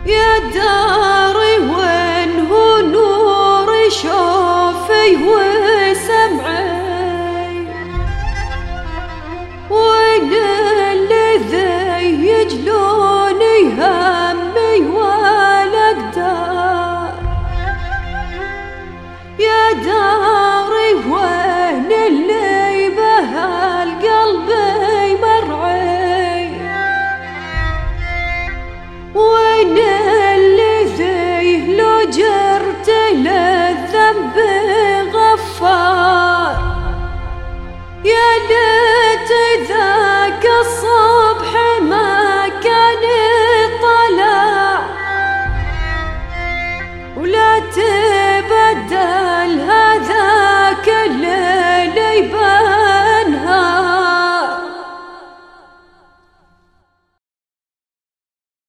يا داري وين هو نوري شوفي وسمعي، وين اللي ذي يجلوني